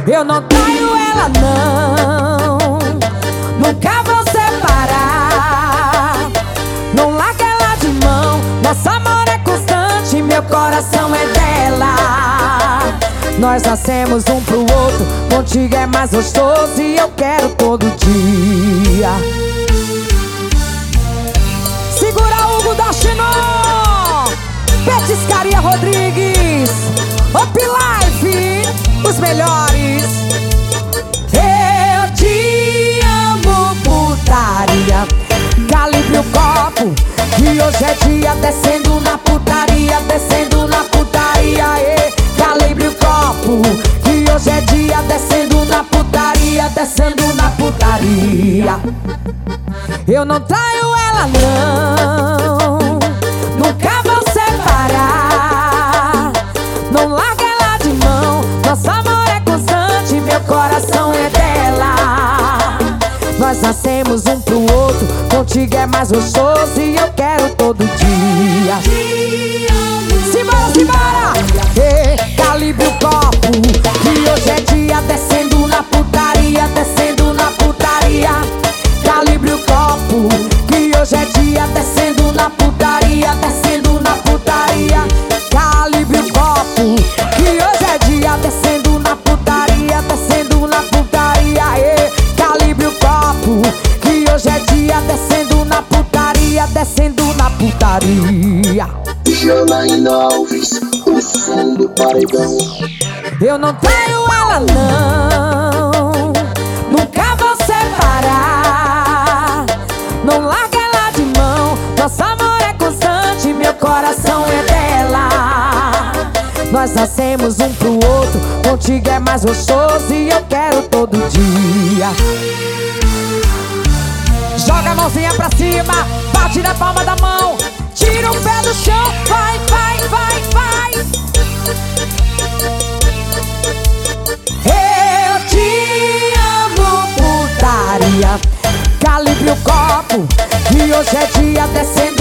Eu não traio ela não, nunca vou separar. Não larga ela de mão, nosso amor é constante, meu coração é dela. Nós nascemos um pro outro, contigo é mais gostoso e eu quero todo dia. Segura Hugo da Chinó, Petiscaria Rodrigues, Up Life, os melhores. Eu te amo, putaria. Calibre o copo, que hoje é dia. Descendo na putaria, descendo na putaria. Calibre o copo, que hoje é dia. Descendo na putaria, descendo na putaria. Eu não traio ela não, nunca vou separar. Não larga ela de mão, nosso amor é constante, meu coração é dela. Nós nascemos um pro outro, contigo é mais gostoso e eu quero todo dia. Simbora, simbora! Calibre o copo, que hoje é dia. Descendo na putaria, descendo na putaria. Calibre o copo, que hoje é dia. Descendo na putaria, descendo na putaria. Calibre o copo, que hoje é dia. Descendo na putaria, descendo na putaria. Calibre o copo, que hoje é dia. Descendo na putaria, descendo na putaria. Janaína Alves, o som do paredão. Eu não traio ela não, nunca vou separar. Não larga ela de mão, nosso amor é constante, meu coração é dela. Nós nascemos um pro outro, contigo é mais gostoso e eu quero todo dia. Joga a mãozinha pra cima, bate na palma da mão, tira o pé do chão, vai, vai, vai, vai. Eu te amo, putaria. Calibre o copo, que hoje é dia. Descendo